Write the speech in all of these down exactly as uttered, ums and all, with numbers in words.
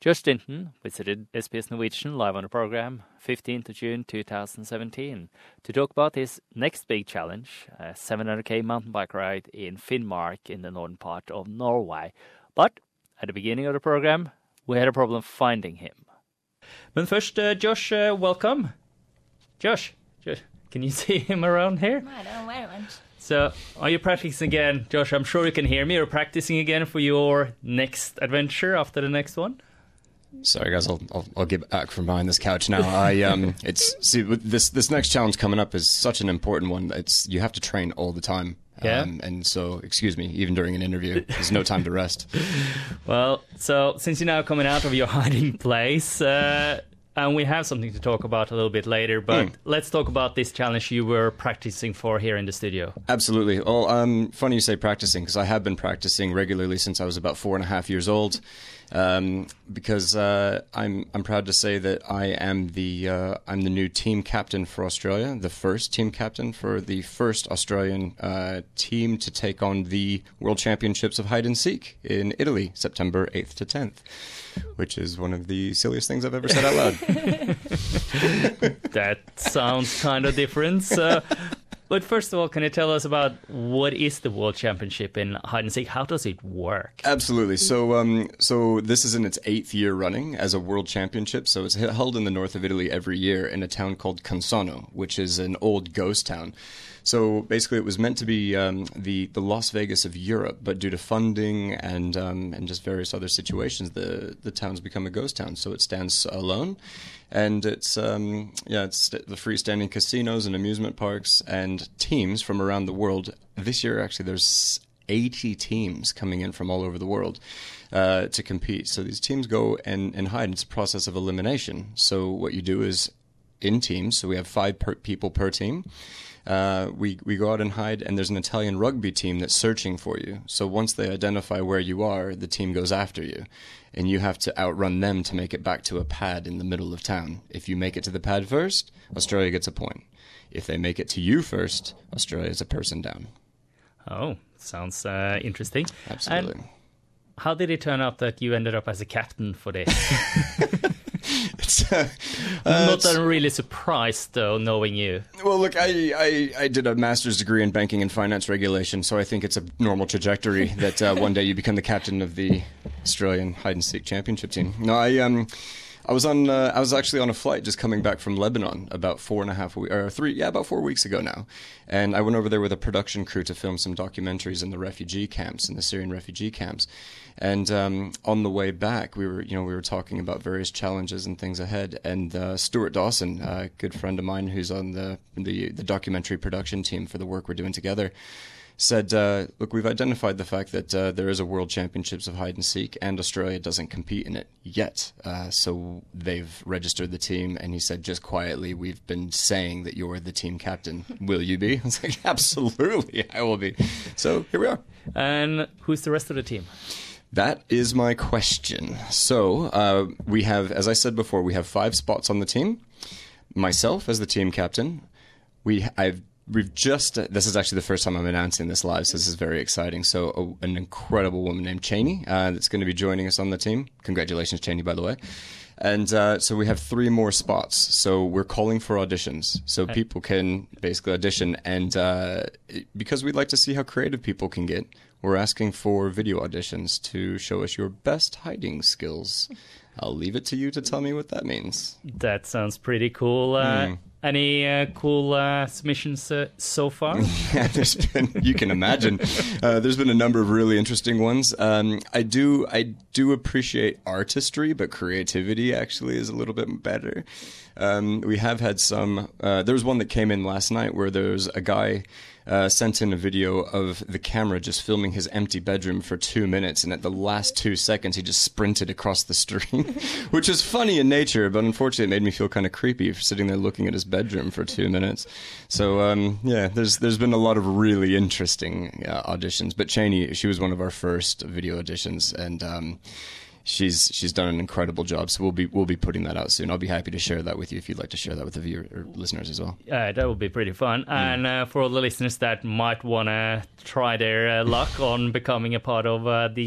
Josh Stinton visited S B S Norwegian live on the program fifteenth of June two thousand seventeen to talk about his next big challenge, a seven hundred k mountain bike ride in Finnmark in the northern part of Norway. But at the beginning of the program, we had a problem finding him. But first, uh, Josh, uh, welcome. Josh, Josh, can you see him around here? I don't know where I went. So, are you practicing again? Josh, I'm sure you can hear me. You're practicing again for your next adventure after the next one? Sorry, guys. I'll, I'll I'll get back from behind this couch now. I um, it's see this this next challenge coming up is such an important one. It's you have to train all the time. Yeah. Um, and so, excuse me, even during an interview, there's no time to rest. Well, so since you're now coming out of your hiding place, uh, and we have something to talk about a little bit later, but mm. let's talk about this challenge you were practicing for here in the studio. Absolutely. Well, um, funny you say practicing, because I have been practicing regularly since I was about four and a half years old. Um, because uh, I'm I'm proud to say that I am the uh, I'm the new team captain for Australia, the first team captain for the first Australian uh, team to take on the World Championships of Hide and Seek in Italy, September eighth to tenth, which is one of the silliest things I've ever said out loud. That sounds kind of different. Uh, But first of all, can you tell us about what is the World Championship in hide and seek? How does it work? Absolutely. So, um, so this is in its eighth year running as a World Championship. So it's held in the north of Italy every year in a town called Canzano, which is an old ghost town. So basically, it was meant to be um, the the Las Vegas of Europe, but due to funding and um, and just various other situations, the the town's become a ghost town. So it stands alone, and it's um, yeah, it's the freestanding casinos and amusement parks and teams from around the world. This year, actually, there's eighty teams coming in from all over the world uh, to compete. So these teams go and and hide. It's a process of elimination. So what you do is in teams. So we have five per people per team. Uh, we we go out and hide, and there's an Italian rugby team that's searching for you. So once they identify where you are, the team goes after you, and you have to outrun them to make it back to a pad in the middle of town. If you make it to the pad first, Australia gets a point. If they make it to you first, Australia is a person down. Oh, sounds uh, interesting. Absolutely. And how did it turn out that you ended up as a captain for this? It's, uh, I'm uh, not uh, really surprised, though, knowing you. Well, look, I, I, I did a master's degree in banking and finance regulation, so I think it's a normal trajectory that uh, one day you become the captain of the Australian hide and seek championship team. No, I um, I was on uh, I was actually on a flight just coming back from Lebanon about four and a half weeks or three yeah about four weeks ago now, and I went over there with a production crew to film some documentaries in the refugee camps, in the Syrian refugee camps. And um, on the way back, we were, you know, we were talking about various challenges and things ahead. And uh, Stuart Dawson, a good friend of mine who's on the, the the documentary production team for the work we're doing together, said, uh, "Look, we've identified the fact that uh, there is a World Championships of Hide and Seek, and Australia doesn't compete in it yet. Uh, so they've registered the team." And he said, just quietly, "We've been saying that you're the team captain. Will you be?" I was like, "Absolutely, I will be." So here we are. And who's the rest of the team? That is my question. So uh, we have, as I said before, we have five spots on the team. Myself as the team captain. We, I've, we've just. Uh, this is actually the first time I'm announcing this live, so this is very exciting. So uh, an incredible woman named Cheney uh, that's going to be joining us on the team. Congratulations, Cheney, by the way. And uh, so we have three more spots. So we're calling for auditions. So Hey. people can basically audition. And uh, because we'd like to see how creative people can get, we're asking for video auditions to show us your best hiding skills. I'll leave it to you to tell me what that means. That sounds pretty cool. Uh, Mm. Any uh, cool uh, submissions uh, so far? Yeah, there's been, you can imagine, uh, there's been a number of really interesting ones. Um, I do, I do appreciate artistry, but creativity actually is a little bit better. Um, we have had some. Uh, there was one that came in last night where there was a guy uh, sent in a video of the camera just filming his empty bedroom for two minutes, and at the last two seconds, he just sprinted across the street, which is funny in nature, but unfortunately, it made me feel kind of creepy for sitting there looking at his bedroom for two minutes. So um, yeah, there's there's been a lot of really interesting uh, auditions. But Cheney, she was one of our first video auditions, and um, she's she's done an incredible job. So we'll be we'll be putting that out soon. I'll be happy to share that with you if you'd like to share that with the viewer or listeners as well. Yeah, that would be pretty fun. Mm. And uh, for all the listeners that might want to try their uh, luck on becoming a part of uh, the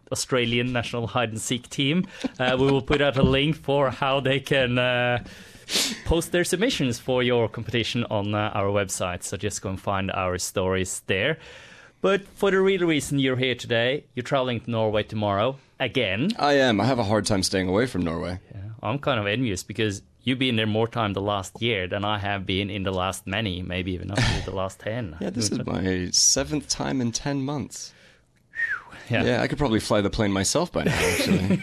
Australian national hide and seek team. Uh, we will put out a link for how they can uh, post their submissions for your competition on uh, our website. So just go and find our stories there. But for the real reason you're here today, you're traveling to Norway tomorrow again. I am. I have a hard time staying away from Norway. Yeah, I'm kind of envious because you've been there more time the last year than I have been in the last many, maybe even up to the last ten. Yeah, this is my seventh time in ten months. Yeah. yeah, I could probably fly the plane myself by now, actually.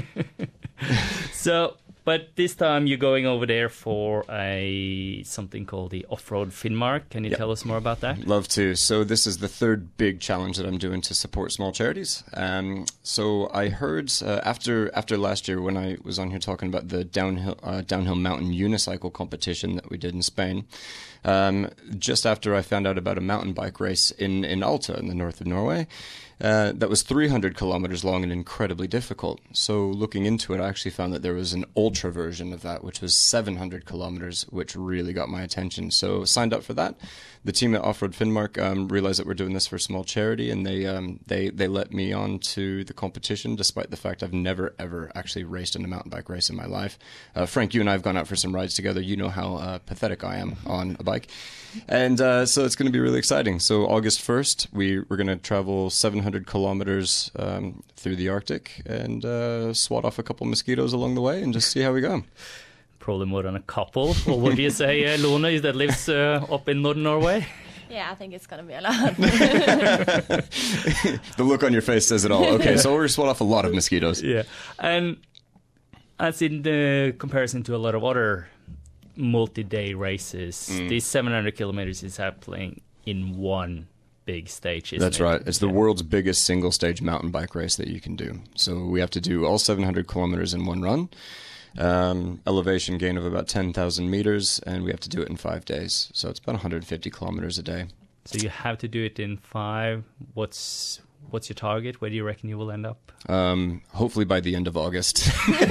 So, but this time you're going over there for a something called the Off-Road Finnmark. Can you yep. tell us more about that? Love to. So this is the third big challenge that I'm doing to support small charities. Um, so I heard uh, after after last year when I was on here talking about the downhill uh, downhill mountain unicycle competition that we did in Spain, um, just after I found out about a mountain bike race in, in Alta in the north of Norway, Uh, that was three hundred kilometers long and incredibly difficult. So looking into it, I actually found that there was an ultra version of that, which was seven hundred kilometers, which really got my attention. So signed up for that. The team at Off-Road Finnmark um, realized that we're doing this for a small charity, and they um, they they let me on to the competition, despite the fact I've never, ever actually raced in a mountain bike race in my life. Uh, Frank, you and I have gone out for some rides together. You know how uh, pathetic I am on a bike. And uh, so it's going to be really exciting. So August first, we, we're going to travel seven hundred kilometers um, through the Arctic and uh, swat off a couple mosquitoes along the way and just see how we go. Probably more than a couple. Well, what do you say, uh, Lone, that lives uh, up in northern Norway? Yeah, I think it's going to be a lot. The look on your face says it all. Okay, so we're going to swat off a lot of mosquitoes. Yeah. And as in the comparison to a lot of other multi-day races, mm. these seven hundred kilometers is happening in one big stage, isn't That's it? right. It's the yeah. world's biggest single-stage mountain bike race that you can do. So we have to do all seven hundred kilometers in one run, um, elevation gain of about ten thousand meters, and we have to do it in five days. So it's about one hundred fifty kilometers a day. So you have to do it in five. What's what's your target? Where do you reckon you will end up? Um, hopefully by the end of August.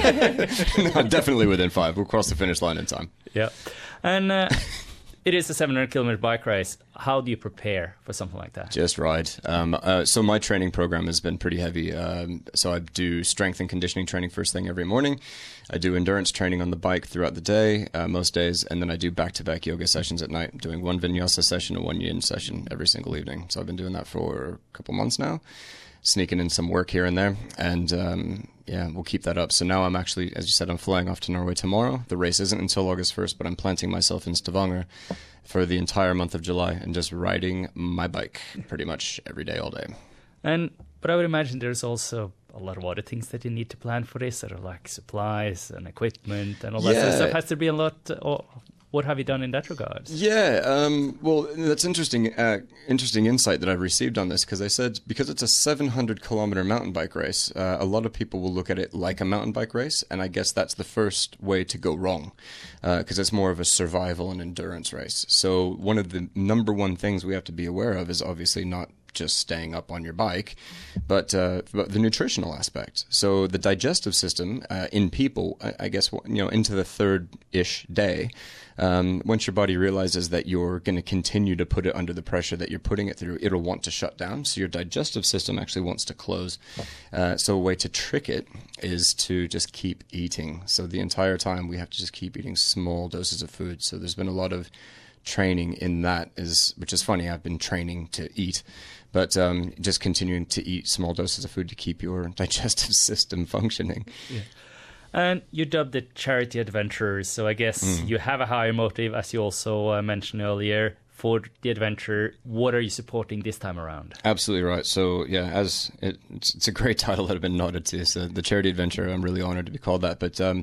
No, definitely within five. We'll cross the finish line in time. Yeah. And uh, it is a seven hundred kilometer bike race. How do you prepare for something like that? Just ride. Um, uh, so my training program has been pretty heavy. Um, so I do strength and conditioning training first thing every morning. I do endurance training on the bike throughout the day, uh, most days, and then I do back-to-back yoga sessions at night, doing one vinyasa session and one yin session every single evening. So I've been doing that for a couple months now, sneaking in some work here and there, and um, yeah, we'll keep that up. So now I'm actually, as you said, I'm flying off to Norway tomorrow. The race isn't until August first, but I'm planting myself in Stavanger for the entire month of July and just riding my bike pretty much every day, all day. And but I would imagine there's also a lot of other things that you need to plan for this, that are like supplies and equipment and all that yeah. sort of stuff. Has there been a lot? Or what have you done in that regard? Yeah, um, well, that's interesting. Uh, interesting insight that I've received on this, because I said because it's a seven hundred kilometer mountain bike race, uh, a lot of people will look at it like a mountain bike race, and I guess that's the first way to go wrong, because uh, it's more of a survival and endurance race. So one of the number one things we have to be aware of is obviously not just staying up on your bike, but, uh, but the nutritional aspect. So the digestive system uh, in people, I, I guess, you know, into the third-ish day, um, once your body realizes that you're going to continue to put it under the pressure that you're putting it through, it'll want to shut down. So your digestive system actually wants to close. Uh, so a way to trick it is to just keep eating. So the entire time we have to just keep eating small doses of food. So there's been a lot of training in that, is which is funny. I've been training to eat, but um, just continuing to eat small doses of food to keep your digestive system functioning. Yeah. And you dubbed it Charity Adventurers, so I guess mm. you have a higher motive, as you also uh, mentioned earlier, for the adventure. What are you supporting this time around? Absolutely right. So yeah, as it, it's, it's a great title that I've been nodded to. So the Charity Adventure, I'm really honored to be called that. But um,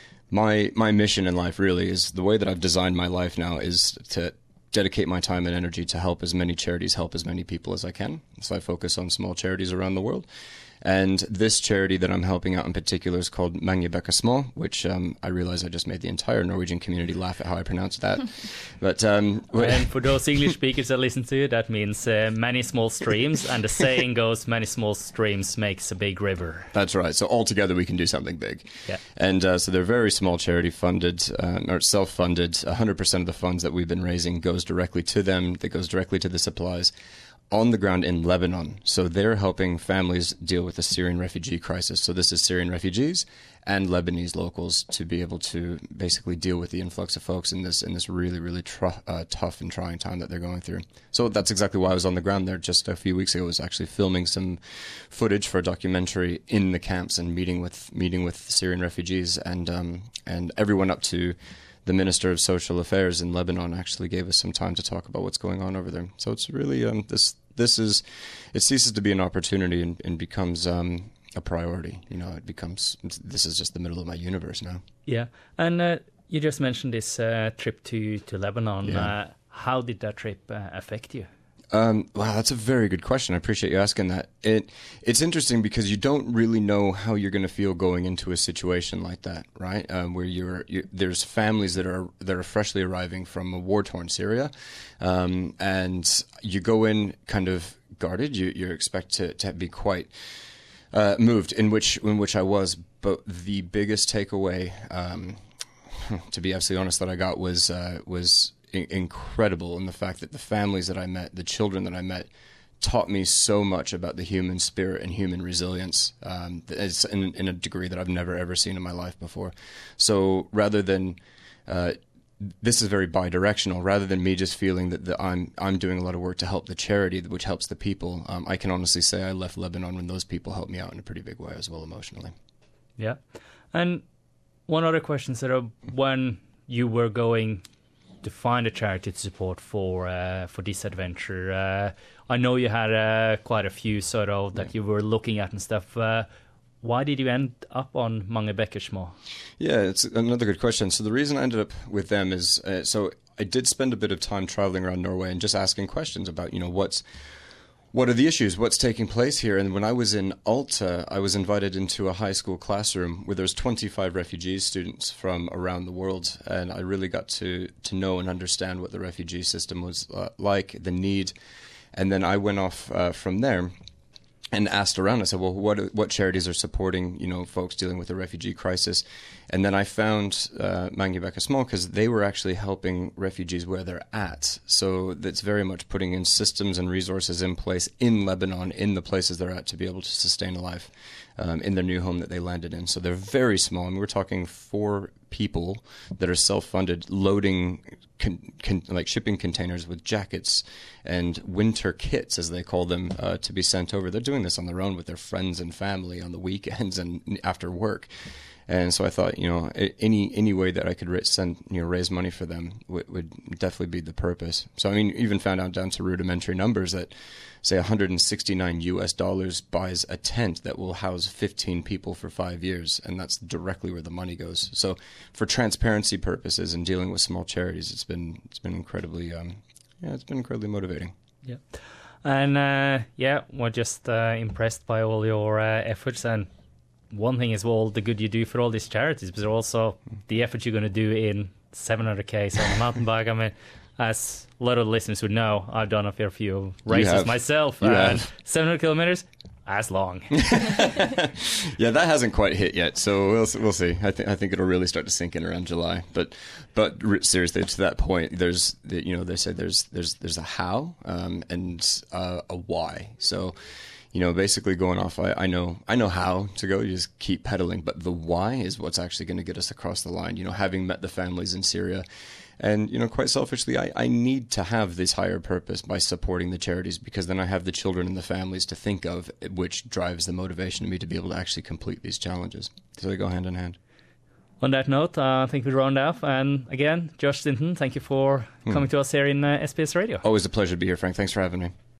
my my mission in life really is, the way that I've designed my life now is to dedicate my time and energy to help as many charities, help as many people as I can. So I focus on small charities around the world. And this charity that I'm helping out in particular is called Mange Bekker Små, which um, I realize I just made the entire Norwegian community laugh at how I pronounced that. But um, and for those English speakers that listen to it, that means uh, many small streams. And the saying goes, many small streams makes a big river. That's right. So all together we can do something big. Yeah. And uh, so they're very small charity funded, uh, or self-funded. one hundred percent of the funds that we've been raising goes directly to them. That goes directly to the supplies. on the ground in Lebanon. So they're helping families deal with the Syrian refugee crisis. So this is Syrian refugees and Lebanese locals to be able to basically deal with the influx of folks in this in this really, really tr- uh, tough and trying time that they're going through. So that's exactly why I was on the ground there just a few weeks ago. I was actually filming some footage for a documentary in the camps and meeting with meeting with Syrian refugees, and um, and everyone up to the Minister of Social Affairs in Lebanon actually gave us some time to talk about what's going on over there. So it's really um, this this is it ceases to be an opportunity and, and becomes um, a priority. You know, it becomes this is just the middle of my universe now. Yeah, and uh, you just mentioned this uh, trip to to Lebanon. Yeah. Uh, how did that trip uh, affect you? Um, wow, that's a very good question. I appreciate you asking that. It it's interesting because you don't really know how you're going to feel going into a situation like that, right? Um, where you're, you're there's families that are that are freshly arriving from a war-torn Syria, um, and you go in kind of guarded. You you expect to to be quite uh, moved, in which in which I was. But the biggest takeaway, um, to be absolutely honest, that I got was uh, was. incredible in the fact that the families that I met, the children that I met, taught me so much about the human spirit and human resilience um, it's in, in a degree that I've never ever seen in my life before. So rather than uh, this is very bi-directional. Rather than me just feeling that the, I'm I'm doing a lot of work to help the charity, which helps the people, um, I can honestly say I left Lebanon when those people helped me out in a pretty big way as well emotionally. Yeah, and one other question, sort of, when you were going to find a charity to support for uh, for this adventure. Uh, I know you had uh, quite a few sort of that yeah. you were looking at and stuff. Uh, why did you end up on Mange Bekker Små? Yeah, it's another good question. So the reason I ended up with them is, uh, so I did spend a bit of time traveling around Norway and just asking questions about, you know, what's What are the issues? What's taking place here? And when I was in Alta, I was invited into a high school classroom where there's twenty-five refugee students from around the world. And I really got to, to know and understand what the refugee system was uh, like, the need. And then I went off uh, from there and asked around. I said, well, what what charities are supporting, you know, folks dealing with the refugee crisis? And then I found uh, Mange Bekker Små because they were actually helping refugees where they're at. So that's very much putting in systems and resources in place in Lebanon, in the places they're at, to be able to sustain a life um, in their new home that they landed in. So they're very small. I mean, we're talking four people that are self-funded, loading con- con- like shipping containers with jackets and winter kits, as they call them, uh, to be sent over. They're doing this on their own with their friends and family on the weekends and after work. And so I thought, you know, any any way that I could send, you know, raise money for them would, would definitely be the purpose. So I mean, even found out down to rudimentary numbers that, say, one hundred sixty-nine U S dollars buys a tent that will house fifteen people for five years, and that's directly where the money goes. So, for transparency purposes and dealing with small charities, it's been it's been incredibly, um, yeah, it's been incredibly motivating. Yeah, and uh, yeah, we're just uh, impressed by all your uh, efforts. And one thing is all the good you do for all these charities, but also the effort you're going to do in seven hundred Ks on a mountain bike. I mean, as a lot of listeners would know, I've done a fair few races myself. You and have. seven hundred kilometers, as long. Yeah, that hasn't quite hit yet, so we'll we'll see. I think I think it'll really start to sink in around July. But but seriously, to that point, there's the, you know they say there's there's there's a how um, and uh, a why. So. You know, basically going off, I, I know I know how to go, you just keep pedaling, but the why is what's actually going to get us across the line. You know, having met the families in Syria, and, you know, quite selfishly, I, I need to have this higher purpose by supporting the charities, because then I have the children and the families to think of, which drives the motivation in me to be able to actually complete these challenges. So they go hand in hand. On that note, uh, I think we round off. And again, Josh Sinton, thank you for coming hmm. to us here in uh, S B S Radio. Always a pleasure to be here, Frank. Thanks for having me.